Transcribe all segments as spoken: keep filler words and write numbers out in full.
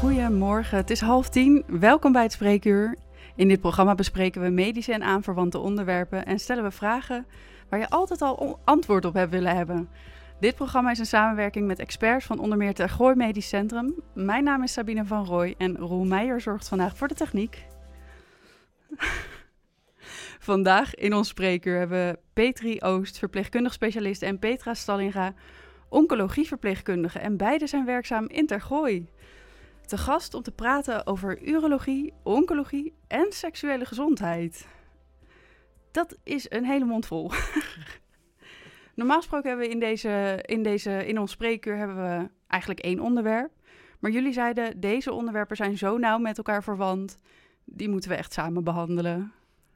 Goedemorgen, het is half tien. Welkom bij het Spreekuur. In dit programma bespreken we medische en aanverwante onderwerpen en stellen we vragen waar je altijd al antwoord op hebt willen hebben. Dit programma is een samenwerking met experts van onder meer het Tergooi Medisch Centrum. Mijn naam is Sabine van Rooij en Roel Meijer zorgt vandaag voor de techniek. Vandaag in ons spreekuur hebben we Petri Oost, verpleegkundig specialist, en Petra Stallinga, oncologieverpleegkundige. En beide zijn werkzaam in Tergooi. Te gast om te praten over urologie, oncologie en seksuele gezondheid. Dat is een hele mond vol. Normaal gesproken hebben we in, deze, in, deze, in ons spreekuur hebben we eigenlijk één onderwerp. Maar jullie zeiden, deze onderwerpen zijn zo nauw met elkaar verwant. Die moeten we echt samen behandelen.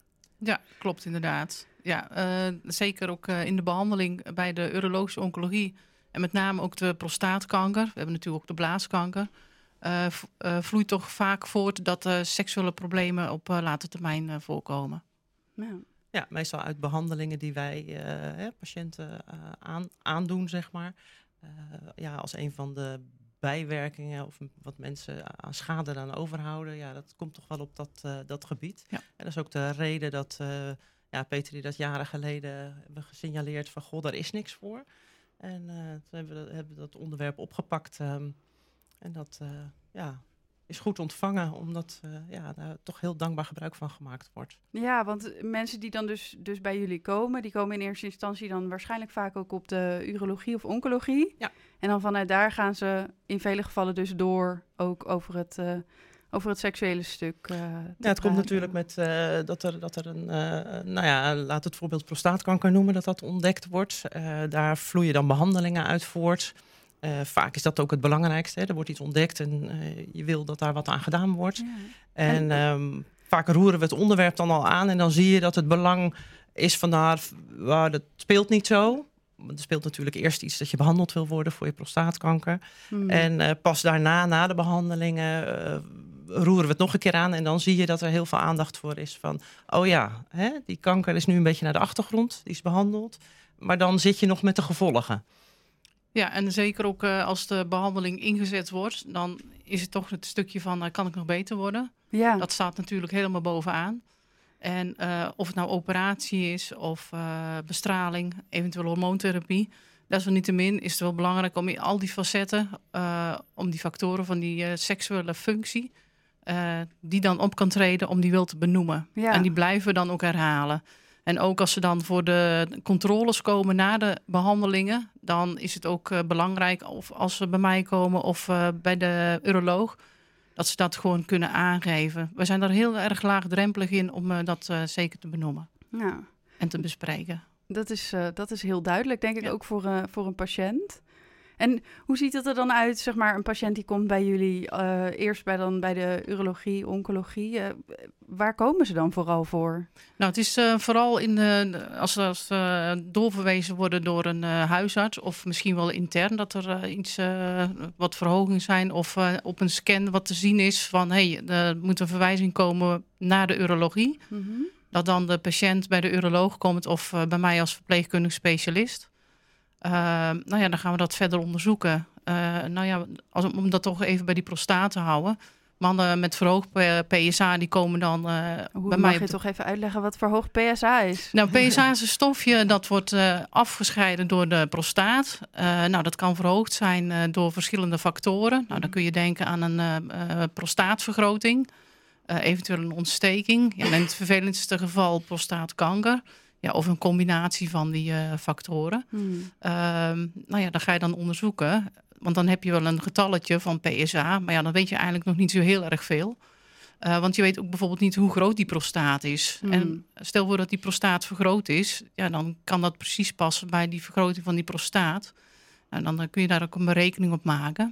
Ja, klopt inderdaad. Ja, uh, zeker ook uh, in de behandeling bij de urologische oncologie. En met name ook de prostaatkanker. We hebben natuurlijk ook de blaaskanker. Uh, v- uh, vloeit toch vaak voort dat uh, seksuele problemen op uh, latere termijn uh, voorkomen. Ja. Ja, meestal uit behandelingen die wij uh, hè, patiënten uh, aan, aandoen, zeg maar. Uh, ja, als een van de bijwerkingen of wat mensen aan schade dan overhouden. Ja, dat komt toch wel op dat, uh, dat gebied. Ja. En dat is ook de reden dat uh, ja, Petri dat jaren geleden hebben gesignaleerd van, goh, daar is niks voor. En uh, toen hebben we, hebben we dat onderwerp opgepakt. Um, en dat uh, ja, is goed ontvangen, omdat uh, ja, daar toch heel dankbaar gebruik van gemaakt wordt. Ja, want mensen die dan dus, dus bij jullie komen, die komen in eerste instantie dan waarschijnlijk vaak ook op de urologie of oncologie. Ja. En dan vanuit daar gaan ze in vele gevallen dus door ook over het, uh, over het seksuele stuk. Uh, ja, het komt natuurlijk met uh, dat er, dat er een, uh, nou ja, laat het voorbeeld prostaatkanker noemen, dat dat ontdekt wordt. Uh, daar vloeien dan behandelingen uit voort. Uh, vaak is dat ook het belangrijkste. Hè. Er wordt iets ontdekt en uh, je wil dat daar wat aan gedaan wordt. Ja. En um, vaak roeren we het onderwerp dan al aan en dan zie je dat het belang is van, nou, well, dat speelt niet zo. Er speelt natuurlijk eerst iets dat je behandeld wil worden voor je prostaatkanker. Hmm. En uh, pas daarna, na de behandelingen, uh, roeren we het nog een keer aan. En dan zie je dat er heel veel aandacht voor is van, oh ja, hè, die kanker is nu een beetje naar de achtergrond. Die is behandeld. Maar dan zit je nog met de gevolgen. Ja, en zeker ook uh, als de behandeling ingezet wordt, dan is het toch het stukje van, uh, kan ik nog beter worden? Ja. Dat staat natuurlijk helemaal bovenaan. En uh, of het nou operatie is of uh, bestraling, eventueel hormoontherapie, desalniettemin is het wel belangrijk om in al die facetten, uh, om die factoren van die uh, seksuele functie, uh, die dan op kan treden, om die wel te benoemen. Ja. En die blijven we dan ook herhalen. En ook als ze dan voor de controles komen na de behandelingen, dan is het ook uh, belangrijk, of als ze bij mij komen of uh, bij de uroloog, dat ze dat gewoon kunnen aangeven. We zijn daar heel erg laagdrempelig in om uh, dat uh, zeker te benoemen. Ja. En te bespreken. Dat is, uh, dat is heel duidelijk, denk ik, ja. ook voor, uh, voor een patiënt. En hoe ziet het er dan uit, zeg maar, een patiënt die komt bij jullie, uh, eerst bij, dan bij de urologie, oncologie. Uh, waar komen ze dan vooral voor? Nou, het is uh, vooral in de, als ze als, uh, doorverwezen worden door een uh, huisarts of misschien wel intern, dat er uh, iets, uh, wat verhoging zijn of uh, op een scan wat te zien is van, hé, hey, er moet een verwijzing komen naar de urologie. Mm-hmm. Dat dan de patiënt bij de uroloog komt of uh, bij mij als verpleegkundig specialist. Uh, nou ja, dan gaan we dat verder onderzoeken. Uh, nou ja, als, om dat toch even bij die prostaat te houden. Mannen met verhoogd P S A, die komen dan uh, Hoe bij mag mij... je toch even uitleggen wat verhoogd P S A is? Nou, P S A is een stofje dat wordt uh, afgescheiden door de prostaat. Uh, nou, dat kan verhoogd zijn uh, door verschillende factoren. Nou, dan kun je denken aan een uh, uh, prostaatvergroting. Uh, eventueel een ontsteking. Ja, in het vervelendste geval prostaatkanker. Ja, of een combinatie van die uh, factoren. Hmm. Uh, nou ja, dat ga je dan onderzoeken. Want dan heb je wel een getalletje van P S A. Maar ja, dan weet je eigenlijk nog niet zo heel erg veel. Uh, want je weet ook bijvoorbeeld niet hoe groot die prostaat is. Hmm. En stel voor dat die prostaat vergroot is. Ja, dan kan dat precies passen bij die vergroting van die prostaat. En dan, dan kun je daar ook een berekening op maken.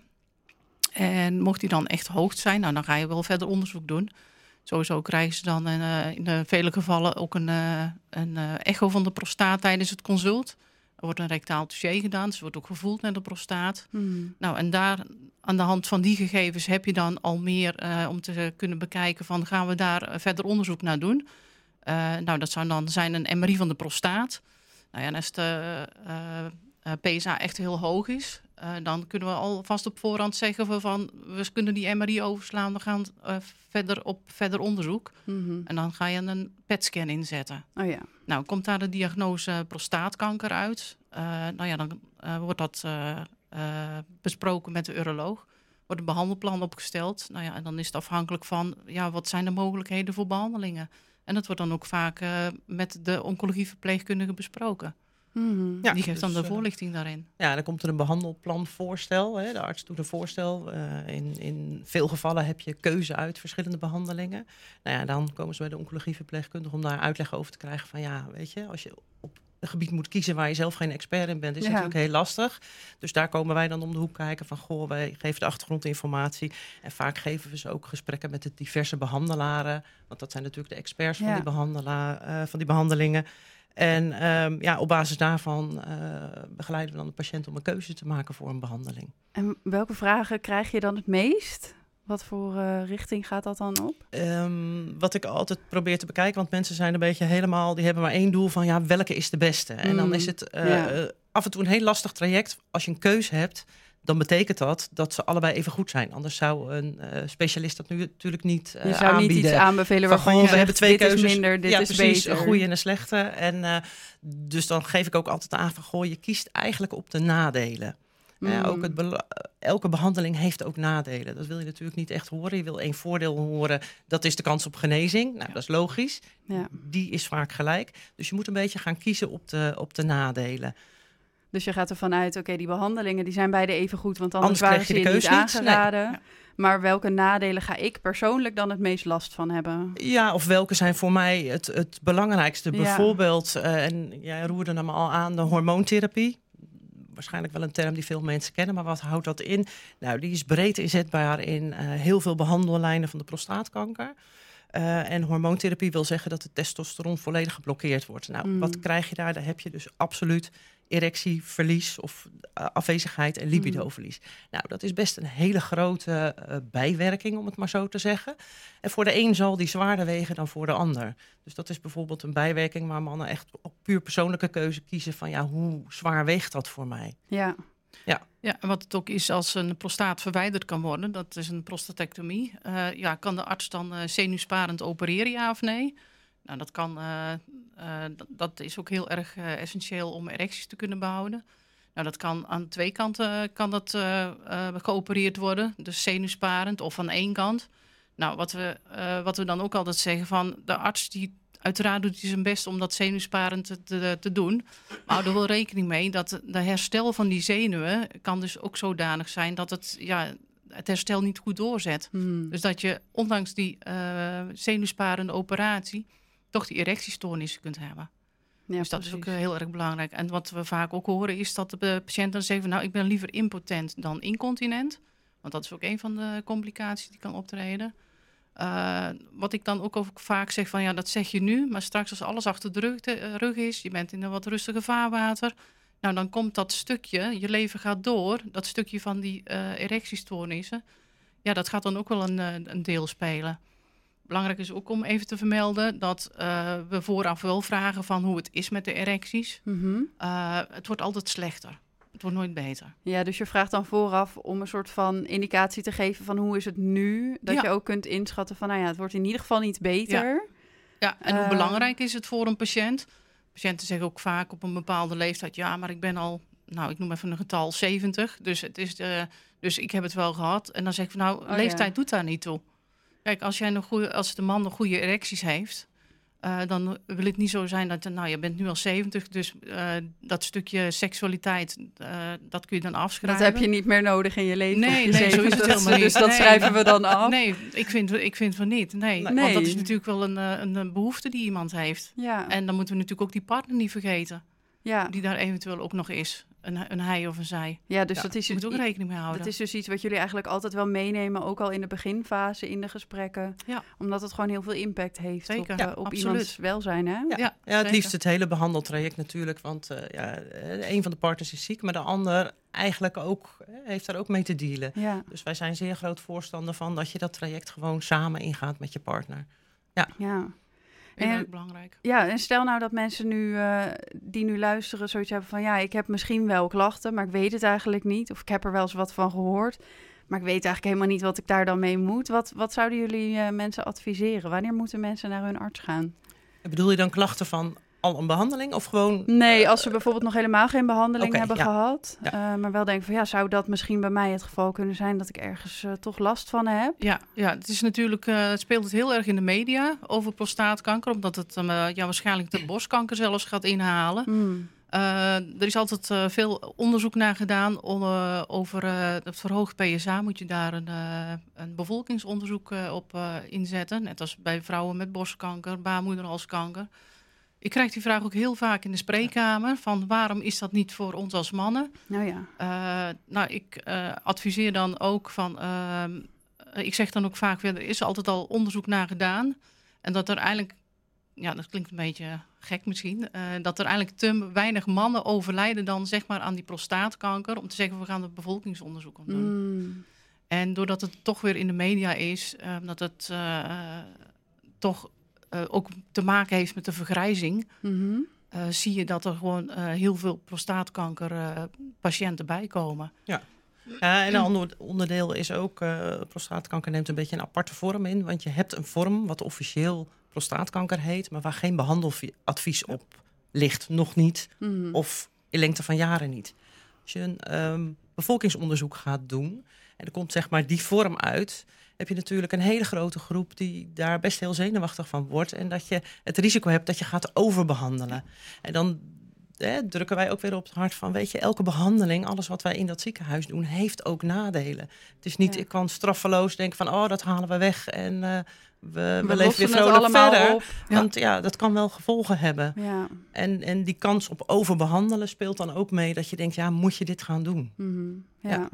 En mocht die dan echt hoog zijn, nou, dan ga je wel verder onderzoek doen. Sowieso krijgen ze dan uh, in uh, vele gevallen ook een, uh, een uh, echo van de prostaat tijdens het consult. Er wordt een rectaal dossier gedaan, dus er wordt ook gevoeld naar de prostaat. Hmm. Nou, en daar aan de hand van die gegevens heb je dan al meer uh, om te kunnen bekijken van, gaan we daar uh, verder onderzoek naar doen? Uh, nou, dat zou dan zijn een M R I van de prostaat. Nou ja, en als de uh, uh, P S A echt heel hoog is, Uh, dan kunnen we alvast op voorhand zeggen van we kunnen die M R I overslaan, we gaan uh, verder op verder onderzoek. Mm-hmm. En dan ga je een P E T-scan inzetten. Oh ja. Nou, komt daar de diagnose prostaatkanker uit? Uh, nou ja, dan uh, wordt dat uh, uh, besproken met de uroloog. Wordt een behandelplan opgesteld. Nou ja, en dan is het afhankelijk van ja, wat zijn de mogelijkheden voor behandelingen. En dat wordt dan ook vaak uh, met de oncologieverpleegkundige besproken. Mm-hmm. Ja, die geeft dus, dan de voorlichting daarin. Ja, dan komt er een behandelplan voorstel. Hè. De arts doet een voorstel. Uh, in, in veel gevallen heb je keuze uit verschillende behandelingen. Nou ja, dan komen ze bij de oncologieverpleegkundige om daar uitleg over te krijgen van ja, weet je, als je op een gebied moet kiezen waar je zelf geen expert in bent, is ja. natuurlijk heel lastig. Dus daar komen wij dan om de hoek kijken van goh, wij geven de achtergrondinformatie. En vaak geven we ze ook gesprekken met de diverse behandelaren. Want dat zijn natuurlijk de experts ja. van, die behandela- uh, van die behandelingen. En um, ja, op basis daarvan uh, begeleiden we dan de patiënt om een keuze te maken voor een behandeling. En welke vragen krijg je dan het meest? Wat voor uh, richting gaat dat dan op? Um, wat ik altijd probeer te bekijken, want mensen zijn een beetje helemaal, die hebben maar één doel van ja, welke is de beste? Mm. En dan is het uh, ja. uh, af en toe een heel lastig traject. Als je een keuze hebt, dan betekent dat dat ze allebei even goed zijn. Anders zou een uh, specialist dat nu natuurlijk niet uh, Je zou aanbieden. niet iets aanbevelen waarvan je we zegt, hebben twee dit keuzes. is minder, dit ja, is precies, beter. Een goede en een slechte. En uh, dus dan geef ik ook altijd aan van goh, je kiest eigenlijk op de nadelen. Mm. Uh, ook het bela- elke behandeling heeft ook nadelen. Dat wil je natuurlijk niet echt horen. Je wil één voordeel horen, dat is de kans op genezing. Nou, ja. dat is logisch. Ja. Die is vaak gelijk. Dus je moet een beetje gaan kiezen op de, op de nadelen. Dus je gaat ervan uit, oké, okay, die behandelingen die zijn beide even goed, want anders, anders waren ze je, je niet aangeraden. Nee. Ja. Maar welke nadelen ga ik persoonlijk dan het meest last van hebben? Ja, of welke zijn voor mij het, het belangrijkste? Ja. Bijvoorbeeld, uh, en jij roerde hem al aan, de hormoontherapie. Waarschijnlijk wel een term die veel mensen kennen, maar wat houdt dat in? Nou, die is breed inzetbaar in uh, heel veel behandellijnen van de prostaatkanker. Uh, en hormoontherapie wil zeggen dat de testosteron volledig geblokkeerd wordt. Nou, mm. wat krijg je daar? Daar heb je dus absoluut erectieverlies of uh, afwezigheid en libidoverlies. Mm. Nou, dat is best een hele grote uh, bijwerking, om het maar zo te zeggen. En voor de een zal die zwaarder wegen dan voor de ander. Dus dat is bijvoorbeeld een bijwerking waar mannen echt op puur persoonlijke keuze kiezen van ja, hoe zwaar weegt dat voor mij? Ja. Ja. ja, en wat het ook is als een prostaat verwijderd kan worden, dat is een prostatectomie. Uh, ja, kan de arts dan uh, zenuwsparend opereren, ja of nee? Nou, dat kan. Uh, uh, d- dat is ook heel erg uh, essentieel om erecties te kunnen behouden. Nou, dat kan aan twee kanten uh, kan dat, uh, uh, geopereerd worden, dus zenuwsparend of aan één kant. Nou, wat we, uh, wat we dan ook altijd zeggen van de arts die uiteraard doet hij zijn best om dat zenuwsparend te, te, te doen. Maar hou er wel rekening mee dat de herstel van die zenuwen kan dus ook zodanig zijn dat het, ja, het herstel niet goed doorzet. Hmm. Dus dat je ondanks die uh, zenuwsparende operatie toch die erectiestoornissen kunt hebben. Ja, dus dat precies. is ook uh, heel erg belangrijk. En wat we vaak ook horen is dat de patiënt dan zegt van nou, ik ben liever impotent dan incontinent. Want dat is ook een van de complicaties die kan optreden. Uh, wat ik dan ook, ook vaak zeg van ja, dat zeg je nu, maar straks als alles achter de rug, de, uh, rug is, je bent in een wat rustiger vaarwater, nou dan komt dat stukje, je leven gaat door, dat stukje van die uh, erectiestoornissen, ja, dat gaat dan ook wel een, uh, een deel spelen. Belangrijk is ook om even te vermelden dat uh, we vooraf wel vragen van hoe het is met de erecties. Mm-hmm. Uh, het wordt altijd slechter. Het wordt nooit beter. Ja, dus je vraagt dan vooraf om een soort van indicatie te geven van hoe is het nu? Dat ja. je ook kunt inschatten van, nou ja, het wordt in ieder geval niet beter. Ja, ja en uh, hoe belangrijk is het voor een patiënt? Patiënten zeggen ook vaak op een bepaalde leeftijd, ja, maar ik ben al, nou, ik noem even een getal zeventig, dus het is, uh, dus ik heb het wel gehad. En dan zeg ik van, nou, oh, leeftijd ja. doet daar niet toe. Kijk, als jij een goede, als de man een goede erecties heeft, Uh, dan wil het niet zo zijn dat, nou, je bent nu al zeventig, dus uh, dat stukje seksualiteit, uh, dat kun je dan afschrijven. Dat heb je niet meer nodig in je leven. Nee, nee, zo is het helemaal niet. Dus dat nee, schrijven we dan af. Nee, ik vind, ik vind van niet. Nee, nee. Want dat is natuurlijk wel een, een, een behoefte die iemand heeft. Ja. En dan moeten we natuurlijk ook die partner niet vergeten, ja. die daar eventueel ook nog is. Een, een hij of een zij. Ja, dus ja, dat is je moet ook rekening mee houden. Dat is dus iets wat jullie eigenlijk altijd wel meenemen, ook al in de beginfase, in de gesprekken. Ja. Omdat het gewoon heel veel impact heeft Zeker. op, ja, uh, op iemands welzijn. Hè? Ja, ja, ja het liefst het hele behandeltraject natuurlijk. Want uh, ja, een van de partners is ziek, maar de ander eigenlijk ook heeft daar ook mee te dealen. Ja. Dus wij zijn zeer groot voorstander van dat je dat traject gewoon samen ingaat met je partner. Ja. ja. Heel En- erg belangrijk. Ja, en stel nou dat mensen nu uh, die nu luisteren zoiets hebben van... ja, ik heb misschien wel klachten, maar ik weet het eigenlijk niet. Of ik heb er wel eens wat van gehoord. Maar ik weet eigenlijk helemaal niet wat ik daar dan mee moet. Wat, wat zouden jullie uh, mensen adviseren? Wanneer moeten mensen naar hun arts gaan? Bedoel je dan klachten van al een behandeling of gewoon... Nee, als ze bijvoorbeeld nog helemaal geen behandeling Okay, hebben ja. gehad. Ja. Uh, maar wel denken van ja, zou dat misschien bij mij het geval kunnen zijn... dat ik ergens uh, toch last van heb? Ja, ja, het is natuurlijk, uh, het speelt het heel erg in de media over prostaatkanker. Omdat het uh, ja, waarschijnlijk de borstkanker zelfs gaat inhalen. Mm. Uh, er is altijd uh, veel onderzoek naar gedaan on, uh, over uh, het verhoogd P S A. Moet je daar een, uh, een bevolkingsonderzoek uh, op uh, inzetten. Net als bij vrouwen met borstkanker, baarmoederhalskanker. Ik krijg die vraag ook heel vaak in de spreekkamer. Van waarom is dat niet voor ons als mannen? Nou ja. Uh, nou, ik uh, adviseer dan ook van... Uh, ik zeg dan ook vaak weer, er is altijd al onderzoek naar gedaan. En dat er eigenlijk... Ja, dat klinkt een beetje gek misschien. Uh, dat er eigenlijk te weinig mannen overlijden dan zeg maar aan die prostaatkanker. Om te zeggen, we gaan er bevolkingsonderzoek op doen. Mm. En doordat het toch weer in de media is, uh, dat het uh, toch uh, ook te maken heeft met de vergrijzing. Mm-hmm. Uh, zie je dat er gewoon uh, heel veel prostaatkanker uh, patiënten bijkomen. Ja. Ja, en een ander onderdeel is ook, uh, prostaatkanker neemt een beetje een aparte vorm in. Want je hebt een vorm wat officieel prostaatkanker heet, maar waar geen behandeladvies op ligt. Nog niet, Mm. of in lengte van jaren niet. Als je een um, bevolkingsonderzoek gaat doen en er komt zeg maar die vorm uit, heb je natuurlijk een hele grote groep die daar best heel zenuwachtig van wordt. En dat je het risico hebt dat je gaat overbehandelen. En dan eh, drukken wij ook weer op het hart van, weet je, elke behandeling, alles wat wij in dat ziekenhuis doen, heeft ook nadelen. Het is niet, Ja. ik kan straffeloos denken van, oh, dat halen we weg en uh, we, we, We leven weer lossen het vrolijk allemaal verder. op. Want ja, dat kan wel gevolgen hebben. Ja. En, en die kans op overbehandelen speelt dan ook mee dat je denkt, ja, moet je dit gaan doen? Mm-hmm. Ja. Ja.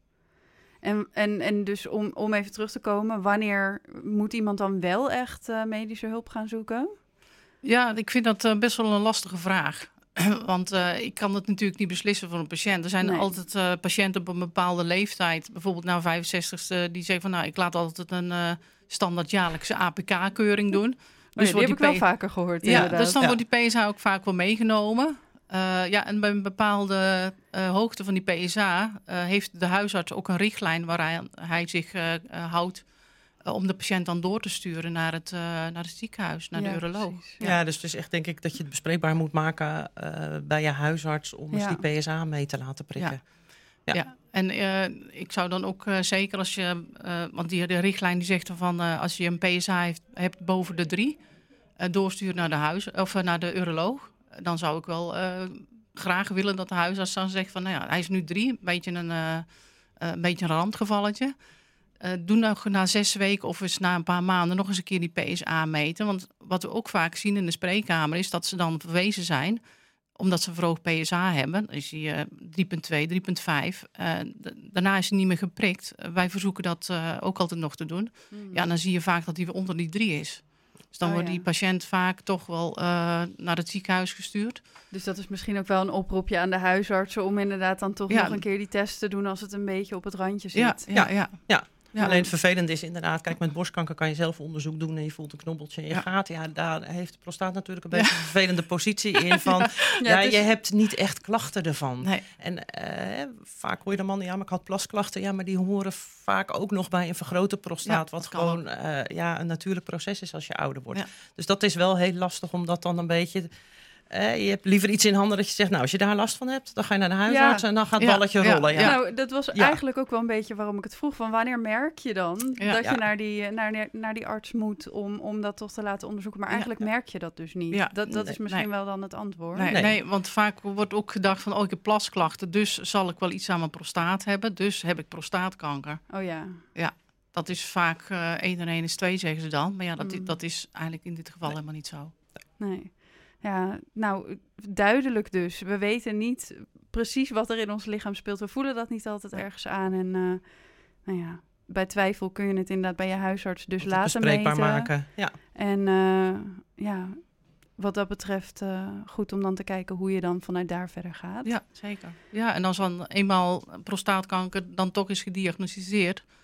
En, en, en dus om, om even terug te komen, wanneer moet iemand dan wel echt uh, medische hulp gaan zoeken? Ja, ik vind dat uh, best wel een lastige vraag. Want uh, ik kan het natuurlijk niet beslissen voor een patiënt. Er zijn Nee. altijd uh, patiënten op een bepaalde leeftijd, bijvoorbeeld na vijfenzestigste, die zeggen van nou, ik laat altijd een uh, standaard jaarlijkse A P K-keuring doen. Dus ja, die heb ik P- wel vaker gehoord. Ja, inderdaad. dus dan Ja. wordt die P S A ook vaak wel meegenomen. Uh, ja, en bij een bepaalde uh, hoogte van die P S A uh, heeft de huisarts ook een richtlijn waaraan hij zich uh, uh, houdt uh, om de patiënt dan door te sturen naar het, uh, naar het ziekenhuis, naar Ja, de uroloog. precies. Ja, dus het is echt denk ik dat je het bespreekbaar moet maken uh, bij je huisarts om eens Ja. die P S A mee te laten prikken. Ja. Ja. Ja, en uh, ik zou dan ook uh, zeker als je, uh, want die de richtlijn die zegt van uh, als je een P S A heeft, hebt boven de drie, uh, doorsturen naar de huis of uh, naar de uroloog, dan zou ik wel uh, graag willen dat de huisarts dan zegt van, nou ja, hij is nu drie, een beetje een, uh, een beetje een randgevalletje. Uh, doe nog na zes weken of eens na een paar maanden nog eens een keer die P S A meten. Want wat we ook vaak zien in de spreekkamer is dat ze dan verwezen zijn, omdat ze verhoogd P S A hebben, dan is die uh, drie komma twee, drie komma vijf. Uh, d- daarna is hij niet meer geprikt. Uh, wij verzoeken dat uh, ook altijd nog te doen. Mm. Ja, dan zie je vaak dat hij weer onder die drie is. Dus dan Oh, wordt ja. die patiënt vaak toch wel uh, naar het ziekenhuis gestuurd. Dus dat is misschien ook wel een oproepje aan de huisartsen om inderdaad dan toch Ja. nog een keer die test te doen als het een beetje op het randje zit. Ja, ja, ja. Ja. Ja. Alleen het vervelende is inderdaad, kijk, met borstkanker kan je zelf onderzoek doen en je voelt een knobbeltje in je Ja. gaten. Ja, daar heeft de prostaat natuurlijk een beetje een vervelende positie in van, ja, Ja, het is- je hebt niet echt klachten ervan. Nee. En eh, vaak hoor je de man, ja, maar ik had plasklachten. Ja, maar die horen vaak ook nog bij een vergrote prostaat, Ja, wat dat kan gewoon eh, ja, een natuurlijk proces is als je ouder wordt. Ja. Dus dat is wel heel lastig om dat dan een beetje... Eh, je hebt liever iets in handen dat je zegt, nou, als je daar last van hebt, dan ga je naar de huisarts Ja. en dan gaat het Ja, balletje ja, rollen. Ja. ja. Nou, dat was Ja. eigenlijk ook wel een beetje waarom ik het vroeg. Van wanneer merk je dan Ja. dat Ja. je naar die, naar, naar die arts moet om, om dat toch te laten onderzoeken? Maar Ja. eigenlijk merk je dat dus niet. Ja. Dat, dat is Nee. misschien Nee. wel dan het antwoord. Nee, Nee. nee. want vaak wordt ook gedacht van, oh, ik heb plasklachten, dus zal ik wel iets aan mijn prostaat hebben, dus heb ik prostaatkanker. Oh ja. Dat is vaak uh, één en één is twee, zeggen ze dan. Maar ja, dat, Mm. dat is eigenlijk in dit geval Nee. helemaal niet zo. Nee. Ja, nou, duidelijk dus. We weten niet precies wat er in ons lichaam speelt. We voelen dat niet altijd Nee. ergens aan. En uh, nou ja, bij twijfel kun je het inderdaad bij je huisarts dus Moet het laten bespreekbaar meten. maken. Ja. En uh, ja, wat dat betreft uh, goed om dan te kijken hoe je dan vanuit daar verder gaat. Ja, zeker. Ja, en als dan eenmaal prostaatkanker dan toch is gediagnosticeerd,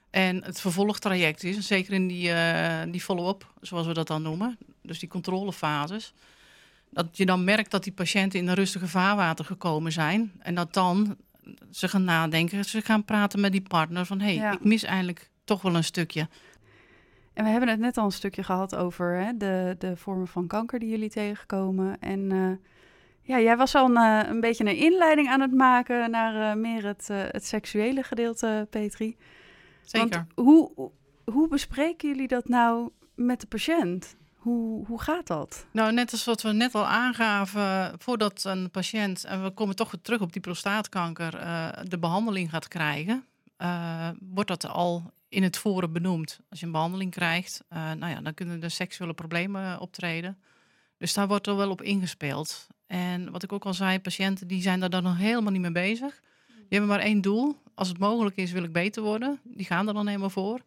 En het vervolgtraject is, zeker in die, uh, die follow-up, zoals we dat dan noemen, dus die controlefases, dat je dan merkt dat die patiënten in een rustige vaarwater gekomen zijn. En dat dan ze gaan nadenken, ze gaan praten met die partner van, hé, hey, ja. ik mis eigenlijk toch wel een stukje. En we hebben het net al een stukje gehad over hè, de, de vormen van kanker die jullie tegenkomen. En uh, ja, jij was al een, uh, een beetje een inleiding aan het maken naar uh, meer het, uh, het seksuele gedeelte, Petri. Zeker. Want hoe, hoe bespreken jullie dat nou met de patiënt? Hoe, hoe gaat dat? Nou, net als wat we net al aangaven, voordat een patiënt, en we komen toch weer terug op die prostaatkanker, uh, de behandeling gaat krijgen, uh, wordt dat al in het voren benoemd. Als je een behandeling krijgt, uh, nou ja, dan kunnen er seksuele problemen optreden. Dus daar wordt er wel op ingespeeld. En wat ik ook al zei, patiënten die zijn daar dan nog helemaal niet mee bezig. Die hebben maar één doel. Als het mogelijk is, wil ik beter worden. Die gaan er dan helemaal voor.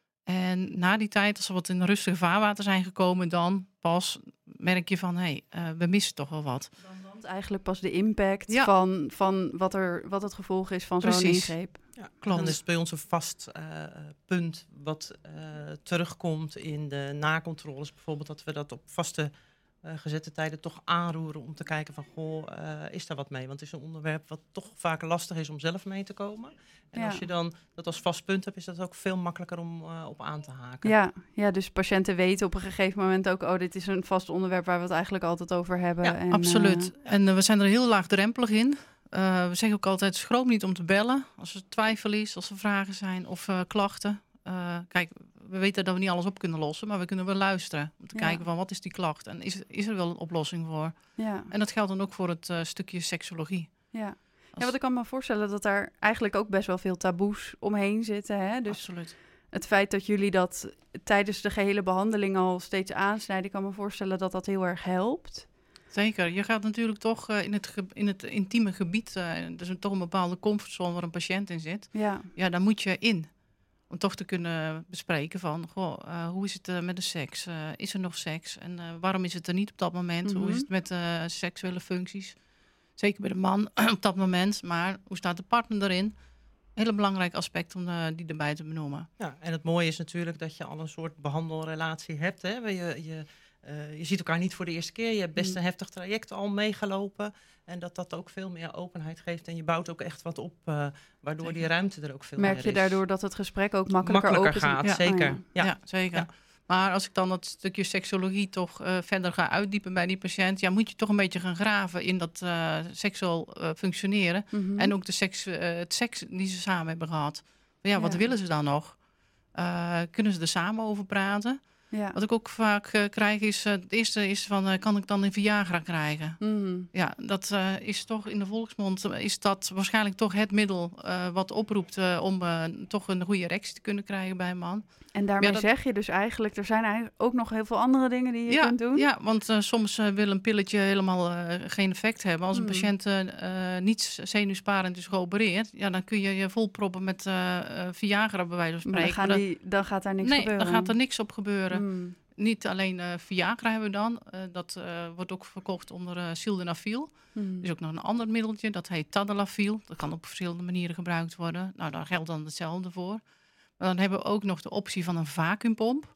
En na die tijd, als ze wat in rustige vaarwater zijn gekomen, dan pas merk je van, hé, hey, uh, we missen toch wel wat. Dan wordt eigenlijk pas de impact ja. van, van wat, er, wat het gevolg is van zo'n ingreep. Ja, klopt. Dan is het bij ons een vast uh, punt wat uh, terugkomt in de nakontroles. Bijvoorbeeld dat we dat op vaste uh, gezette tijden toch aanroeren om te kijken van, goh, uh, is daar wat mee? Want het is een onderwerp wat toch vaak lastig is om zelf mee te komen. En ja. als je dan dat als vast punt hebt, is dat ook veel makkelijker om uh, op aan te haken. Ja, ja, dus patiënten weten op een gegeven moment ook, oh, dit is een vast onderwerp waar we het eigenlijk altijd over hebben. Ja, en, absoluut. Uh, en uh, we zijn er heel laagdrempelig in. Uh, we zeggen ook altijd, schroom niet om te bellen. Als er twijfel is, als er vragen zijn of uh, klachten. Uh, kijk, we weten dat we niet alles op kunnen lossen, maar we kunnen wel luisteren. Om te ja. kijken van, wat is die klacht? En is, is er wel een oplossing voor? Ja. En dat geldt dan ook voor het uh, stukje seksologie. Ja. Ja, want ik kan me voorstellen dat daar eigenlijk ook best wel veel taboes omheen zitten. Hè? Dus absoluut. Het feit dat jullie dat tijdens de gehele behandeling al steeds aansnijden, ik kan me voorstellen dat dat heel erg helpt. Zeker. Je gaat natuurlijk toch uh, in, het ge- in het intieme gebied, uh, er is een, toch een bepaalde comfortzone waar een patiënt in zit. Ja. Ja, daar moet je in. Om toch te kunnen bespreken van, goh, uh, hoe is het uh, met de seks? Uh, is er nog seks? En uh, waarom is het er niet op dat moment? Mm-hmm. Hoe is het met uh, seksuele functies? Zeker bij de man op dat moment. Maar hoe staat de partner erin? Hele belangrijk aspect om uh, die erbij te benoemen. Ja, en het mooie is natuurlijk dat je al een soort behandelrelatie hebt. Hè? Je, je, uh, je ziet elkaar niet voor de eerste keer. Je hebt best een heftig traject al meegelopen. En dat dat ook veel meer openheid geeft. En je bouwt ook echt wat op, uh, waardoor zeker. Die ruimte er ook veel Merk meer is. Merk je daardoor dat het gesprek ook makkelijker, makkelijker open gaat? Ja. Zeker. Oh, ja. Ja. ja, zeker. Ja. Maar als ik dan dat stukje seksologie toch uh, verder ga uitdiepen bij die patiënt, ja, moet je toch een beetje gaan graven in dat uh, seksueel uh, functioneren. Mm-hmm. En ook de seks, uh, het seks die ze samen hebben gehad. Ja, ja. Wat willen ze dan nog? Uh, kunnen ze er samen over praten? Ja. Wat ik ook vaak uh, krijg is, uh, het eerste is van, uh, kan ik dan een Viagra krijgen? Mm. Ja, dat uh, is toch in de volksmond, uh, is dat waarschijnlijk toch het middel uh, wat oproept uh, om uh, toch een goede erectie te kunnen krijgen bij een man. En daarmee ja, dat... zeg je dus eigenlijk, er zijn eigenlijk ook nog heel veel andere dingen die je ja, kunt doen? Ja, want uh, soms uh, wil een pilletje helemaal uh, geen effect hebben. Als een mm. patiënt uh, uh, niet zenuwsparend is geopereerd, ja, dan kun je je volproppen met uh, uh, Viagra bij wijze van spreken. Maar dan, gaan die, dan gaat daar niks nee, gebeuren? Nee, dan gaat er niks op gebeuren. Mm. Niet alleen uh, Viagra hebben we dan. Uh, dat uh, wordt ook verkocht onder uh, sildenafil. Mm. Er is ook nog een ander middeltje, dat heet tadalafil. Dat kan op verschillende manieren gebruikt worden. Nou, daar geldt dan hetzelfde voor. Maar dan hebben we ook nog de optie van een vacuümpomp.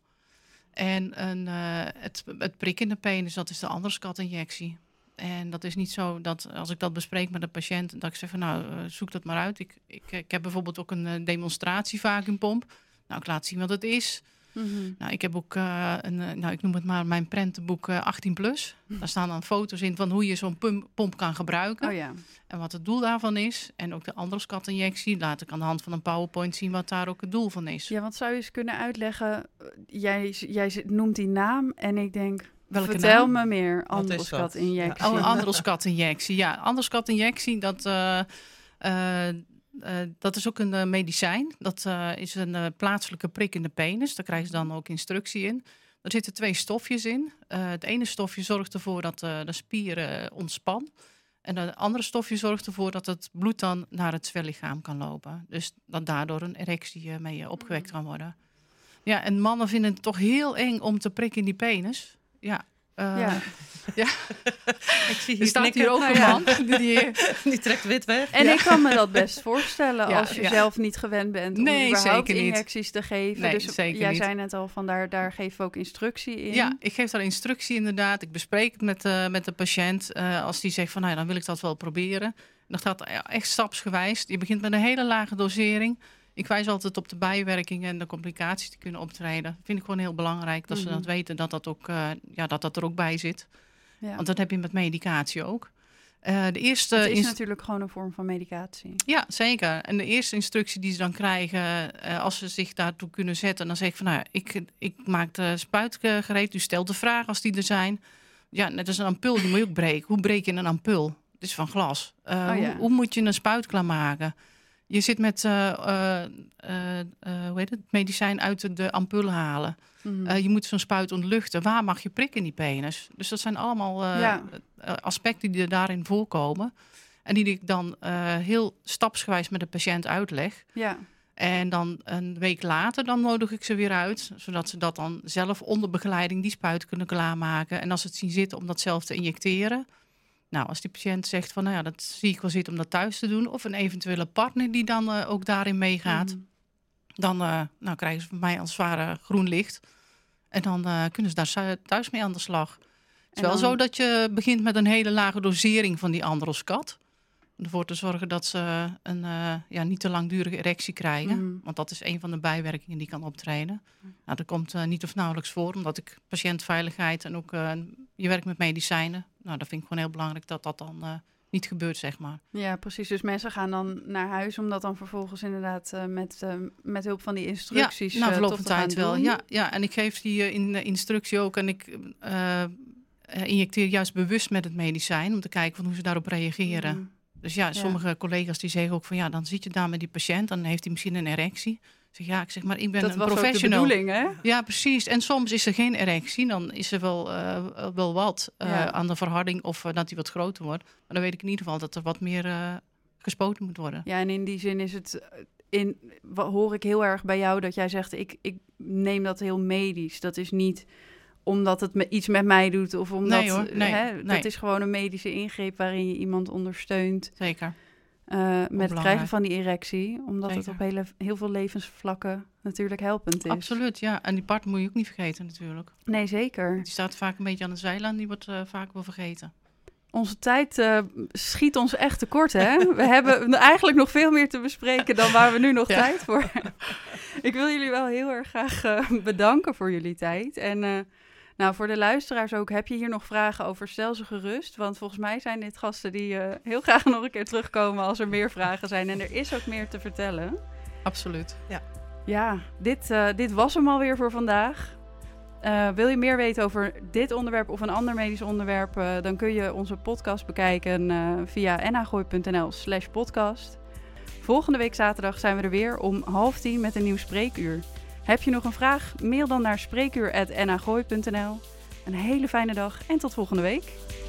En een, uh, het, het prikken in de penis, dat is de anderskat-injectie. En dat is niet zo dat als ik dat bespreek met een patiënt, dat ik zeg van nou, uh, zoek dat maar uit. Ik, ik, ik heb bijvoorbeeld ook een uh, demonstratie vacuümpomp. Nou, ik laat zien wat het is. Mm-hmm. Nou, ik heb ook uh, een, uh, nou, ik noem het maar mijn prentenboek uh, achttien plus. Daar staan dan foto's in van hoe je zo'n pump, pomp kan gebruiken. Oh, ja. En wat het doel daarvan is. En ook de anderskat-injectie. Laat ik aan de hand van een PowerPoint zien wat daar ook het doel van is. Ja, want zou je eens kunnen uitleggen, jij, jij noemt die naam en ik denk, welke vertel naam? me meer, anderskat-injectie. Ja. Oh, anderskat-injectie. Ja, anderskat-injectie, dat... Uh, uh, Uh, dat is ook een uh, medicijn. Dat uh, is een uh, plaatselijke prik in de penis. Daar krijgen ze dan ook instructie in. Er zitten twee stofjes in. Uh, het ene stofje zorgt ervoor dat uh, de spieren uh, ontspannen. En het andere stofje zorgt ervoor dat het bloed dan naar het zwellichaam kan lopen. Dus dat daardoor een erectie uh, mee uh, opgewekt kan worden. Ja, en mannen vinden het toch heel eng om te prikken in die penis. Ja. Uh, ja. ja. Ik zie er hier staat knikken. hier ook Nou een ja. man. Die, die, Die trekt wit weg. En Ja. ik kan me dat best voorstellen Ja, als je ja. zelf niet gewend bent om Nee, überhaupt zeker niet. injecties te geven. Nee, dus zeker jij niet. zei net al van daar, daar geven we ook instructie in. Ja, ik geef daar instructie inderdaad. Ik bespreek het met, uh, met de patiënt. Uh, als die zegt van, nou ja, dan wil ik dat wel proberen. Dan gaat het echt stapsgewijs. Je begint met een hele lage dosering. Ik wijs altijd op de bijwerkingen en de complicaties die kunnen optreden. Dat vind ik gewoon heel belangrijk, dat Mm-hmm. ze dat weten, dat dat, ook, uh, ja, dat dat er ook bij zit. Ja. Want dat heb je met medicatie ook. Uh, de eerste Het is inst- natuurlijk gewoon een vorm van medicatie. Ja, zeker. En de eerste instructie die ze dan krijgen, uh, als ze zich daartoe kunnen zetten, dan zeg ik van, nou, ik, ik maak de spuit gereed. U stelt de vraag als die er zijn. Ja, net als een ampul, die moet je ook breken. Hoe breek je een ampul? Het is van glas. Uh, Oh, ja. hoe, hoe moet je een spuit klaarmaken? Je zit met uh, uh, uh, uh, hoe heet het? medicijn uit de, de ampul halen. Mm-hmm. Uh, je moet zo'n spuit ontluchten. Waar mag je prikken in die penis? Dus dat zijn allemaal uh, Ja. aspecten die er daarin voorkomen. En die ik dan uh, heel stapsgewijs met de patiënt uitleg. Ja. En dan een week later dan nodig ik ze weer uit. Zodat ze dat dan zelf onder begeleiding die spuit kunnen klaarmaken. En als ze het zien zitten om dat zelf te injecteren. Nou, als die patiënt zegt van, nou ja, dat zie ik wel zitten om dat thuis te doen. Of een eventuele partner die dan uh, ook daarin meegaat. Mm-hmm. Dan uh, nou, krijgen ze van mij als het ware groen licht. En dan uh, kunnen ze daar thuis mee aan de slag. Het is En wel dan... zo dat je begint met een hele lage dosering van die androscat. Om ervoor te zorgen dat ze een uh, ja, niet te langdurige erectie krijgen. Mm. Want dat is een van de bijwerkingen die kan optreden. Nou, dat komt uh, niet of nauwelijks voor. Omdat ik patiëntveiligheid en ook uh, je werkt met medicijnen. Nou, dat vind ik gewoon heel belangrijk dat dat dan uh, niet gebeurt, zeg maar. Ja, precies. Dus mensen gaan dan naar huis om dat dan vervolgens inderdaad uh, met, uh, met hulp van die instructies ja, na verloop uh, van toch te tijd gaan wel. doen. Ja, ja, en ik geef die uh, in de instructie ook. En ik uh, injecteer juist bewust met het medicijn om te kijken van hoe ze daarop reageren. Mm. Dus ja, sommige ja. collega's die zeggen ook van ja, dan zit je daar met die patiënt, dan heeft hij misschien een erectie. Ik zeg ja, ik zeg maar, ik ben dat een was professional. ook de bedoeling, hè? Ja, precies. En soms is er geen erectie, dan is er wel, uh, wel wat uh, Ja. aan de verharding of uh, dat hij wat groter wordt. Maar dan weet ik in ieder geval dat er wat meer uh, gespoten moet worden. Ja, en in die zin is het, in, hoor ik heel erg bij jou dat jij zegt, ik, ik neem dat heel medisch. Dat is niet omdat het me, iets met mij doet of omdat, Nee hoor, nee, hè, nee. dat is gewoon een medische ingreep waarin je iemand ondersteunt Zeker. uh, met het krijgen van die erectie. Omdat Zeker. het op hele, heel veel levensvlakken natuurlijk helpend is. Absoluut, ja. En die part moet je ook niet vergeten natuurlijk. Nee, zeker. Die staat vaak een beetje aan de zijlijn, die wordt uh, vaak wel vergeten. Onze tijd uh, schiet ons echt tekort, hè? We hebben eigenlijk nog veel meer te bespreken dan waar we nu nog ja. tijd voor hebben. Ik wil jullie wel heel erg graag uh, bedanken voor jullie tijd. En uh, nou, voor de luisteraars ook, heb je hier nog vragen over, stel ze gerust. Want volgens mij zijn dit gasten die uh, heel graag nog een keer terugkomen als er meer vragen zijn. En er is ook meer te vertellen. Absoluut. Ja, ja dit, uh, dit was hem alweer voor vandaag. Uh, wil je meer weten over dit onderwerp of een ander medisch onderwerp, uh, dan kun je onze podcast bekijken uh, via nagooi.nl slash podcast. Volgende week zaterdag zijn we er weer om half tien met een nieuw spreekuur. Heb je nog een vraag? Mail dan naar spreekuur apennagooi punt n l. Een hele fijne dag en tot volgende week.